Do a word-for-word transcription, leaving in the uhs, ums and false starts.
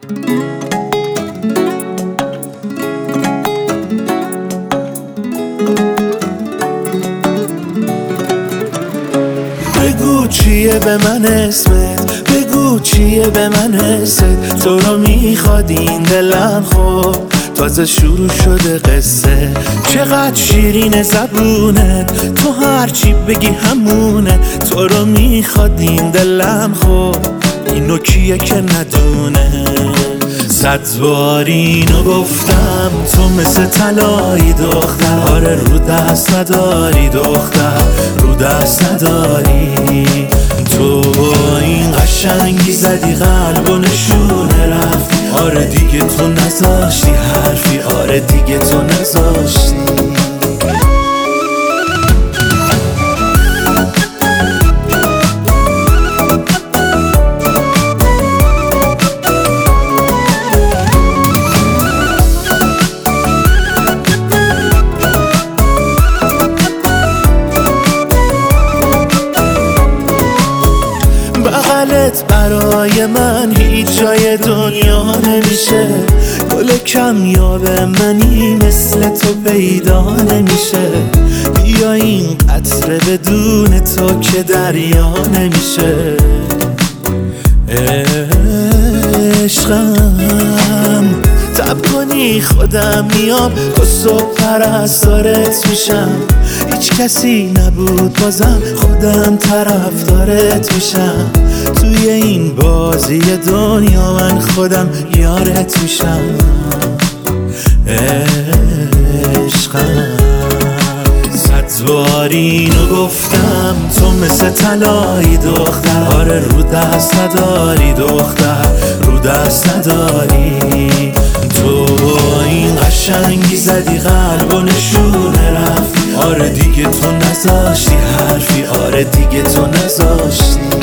بگو چیه به من اسمت، بگو چیه به من حست، تو رو میخواد این دلم خب تازه شروع شده قصه. چقدر شیرین زبونت، تو هرچی بگی همونه، تو رو میخواد این دلم خب اینو کیه که ندونه. صد بار اینو گفتم تو مثل طلایی دختر، آره رو دست نداری دختر، رو دست نداری. تو با این قشنگی زدی قلب و نشونه رفتی، آره دیگه تو نذاشتی حرفی، آره دیگه تو نذاشتی. بغلت برای من هیچ جای دنیا نمیشه، گل کمیاب منی مثل تو پیدا نمیشه. بیا این قطره بدون تو که دریا نمیشه. عشقم تب کنی خودم میام، تو صبح پرستارت میشم. هیچ کسی نبود بازم خودم طرفدارت میشم. توی این بازی دنیا من خودم یارت میشم. عشقم صد بار اینو گفتم تو مثل طلایی دختر، آره رو دست نداری دختر، رو دست نداری. تو با این قشنگی زدی قلب و نشونه رفتی، آره دیگه تو نذاشتی حرفی، آره دیگه تو نذاشتی.